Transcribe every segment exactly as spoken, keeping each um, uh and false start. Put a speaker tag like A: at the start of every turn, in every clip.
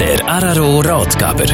A: Der R R O-Ratgeber.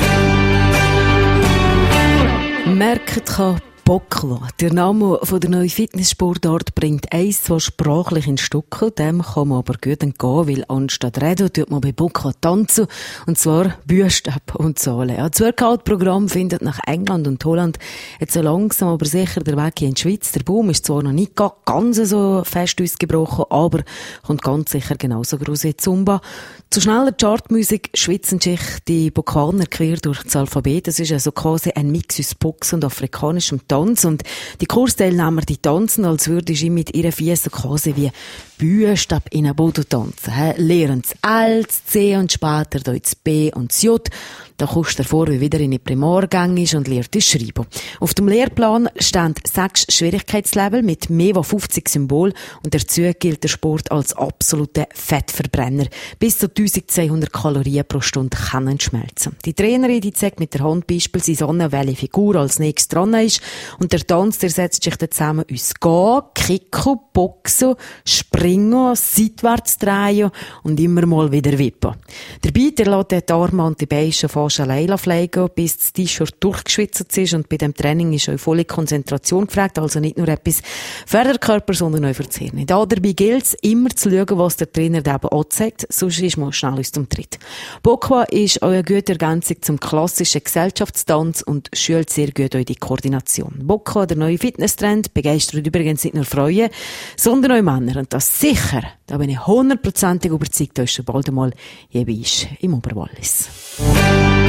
B: Merkt kann Bokwa. Der Name von der neuen Fitnesssportart bringt eins, zwei sprachlich in Stücke. Dem kann man aber gut entgehen, weil anstatt reden, tut man bei Bokwa tanzen. Und zwar Buchstaben und Zahlen. Ja, das Workout-Programm findet nach England und Holland jetzt so langsam aber sicher der Weg hier in die Schweiz. Der Boom ist zwar noch nicht ganz so fest ausgebrochen, aber kommt ganz sicher genauso groß wie Zumba. Zu schneller Chartmusik schwitzen sich die Bokwaner quer durch das Alphabet. Das ist also quasi ein Mix aus Boxen und afrikanischem Tanz. Und die Kursteilnehmer, die tanzen, als würden sie mit ihren Füßen quasi wie Buchstaben in einen Boden tanzen. He, lernen das L, das C und später das B und das J. Da kommst du vor, wie wieder in die Primargänge ist und lernt das Schreiben. Auf dem Lehrplan stehen sechs Schwierigkeitslevel mit mehr als fünfzig Symbolen und dazu gilt der Sport als absoluter Fettverbrenner. Bis zu eintausendzweihundert Kalorien pro Stunde können schmelzen. Die Trainerin, die zeigt mit der Hand beispielsweise an, welche Figur als nächstes dran ist. Und der Tanz, der setzt sich dann zusammen aus Gehen, Kicken, Boxen, Springen, seitwärts drehen und immer mal wieder wippen. Dabei, der lässt die Arme und die Beine schon fast alleine pflegen, bis das T-Shirt durchgeschwitzt ist. Und bei dem Training ist auch volle Konzentration gefragt, also nicht nur etwas für den Körper, sondern auch für das Hirn. Da dabei gilt es, immer zu schauen, was der Trainer eben anzeigt, sonst ist man schnell aus dem Tritt. Bokwa ist auch eine gute Ergänzung zum klassischen Gesellschaftstanz und schult sehr gut auch die Koordination. Bokwa, der neue Fitnesstrend, begeistert übrigens nicht nur Frauen, sondern auch Männer. Und das sicher, da bin ich hundertprozentig überzeugt, da ist schon bald einmal jeweils im Oberwallis.